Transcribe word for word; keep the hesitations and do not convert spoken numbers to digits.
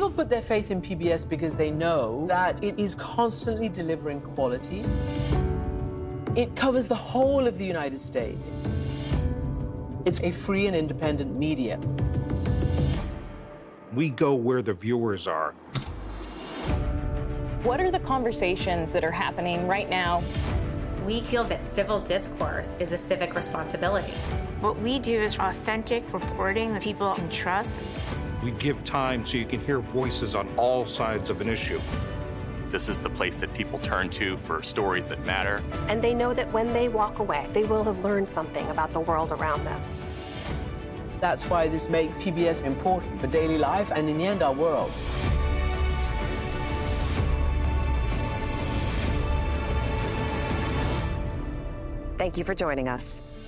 People put their faith in P B S because they know that it is constantly delivering quality. It covers the whole of the United States. It's a free and independent media. We go where the viewers are. What are the conversations that are happening right now? We feel that civil discourse is a civic responsibility. What we do is authentic reporting that people can trust. We give time so you can hear voices on all sides of an issue. This is the place that people turn to for stories that matter. And they know that when they walk away, they will have learned something about the world around them. That's why this makes P B S important for daily life and, in the end, our world. Thank you for joining us.